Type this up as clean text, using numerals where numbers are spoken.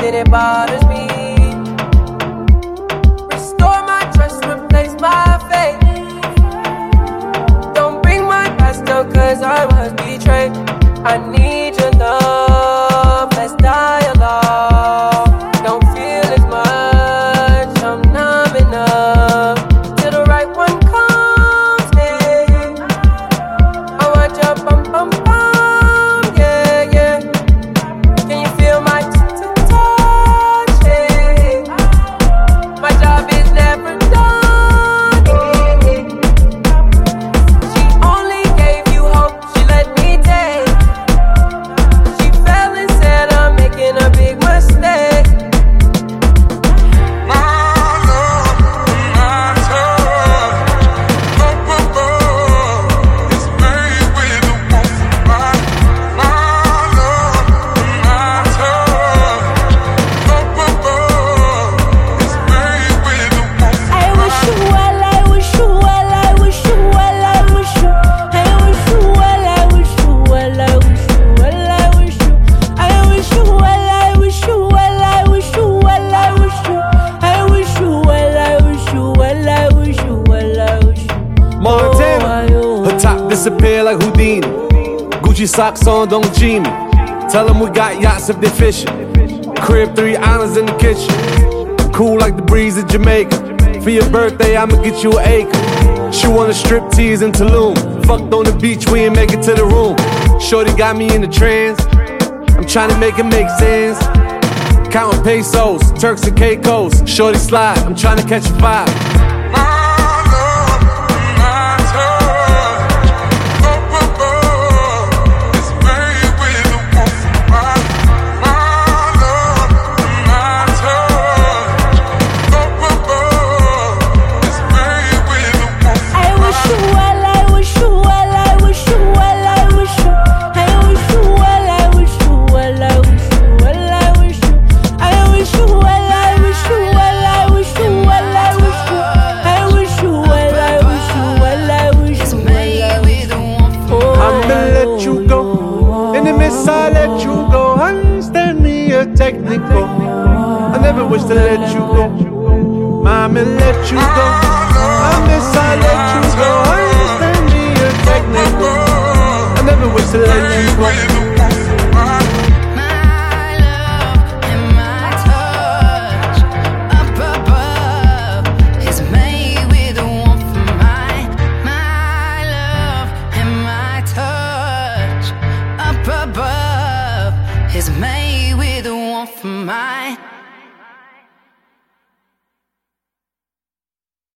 then it bothers me. Restore my trust, replace my faith. Don't bring my past up, cause I was betrayed. I need your love, let's dialogue. Don't feel as much, I'm numb enough. Till the right one comes, hey. I want your bum bum bum, yeah, yeah. Can you feel my touch, hey. My job is never done, hey. She only gave you hope, she let me take. She fell and said I'm making a big mistake. My love, my touch, up above, is made with the warmth of mine. My love, my touch, up above, is made with the warmth of I wish you well, I wish you well, I wish you well, I wish you. I wish you well, I wish you well, I wish you well, I wish you. I wish you well, I wish you well, I wish you well, I wish you. I wish you well, I wish you well, I wish you well, I wish you. Montana, her top disappear like Houdini. Gucci socks on, don't G me. Tell them we got yachts if they fishing. Crib 3 islands in the kitchen. Cool like the breeze of Jamaica. For your birthday, I'ma get you an acre. She wanna strip tease in Tulum. Fucked on the beach, we ain't make it to the room. Shorty got me in the trance. I'm trying to make it make sense. Counting pesos, Turks and Caicos. Shorty slide, I'm trying to catch a vibe. my love, my touch, up above, is made with the warmth of mine. My love, my touch, up above, is made with the warmth of I wish you well, I wish you well, I wish you well, I wish you. I wish you well, I wish you well, I wish you well, I wish you. I wish you well, I wish you well, I wish you well, I wish you. I wish you well, I wish you well, I wish you well, I wish you. I'ma let you go. In the midst, I let you go. Understand me, you're technical. I never wish to let you go. Mama, let you go. I miss, I let you go. Understand me, you're technical. I never wish to let you go. My love and my touch up above is made with the warmth of mine. My love and my touch up above is made with the warmth of mine.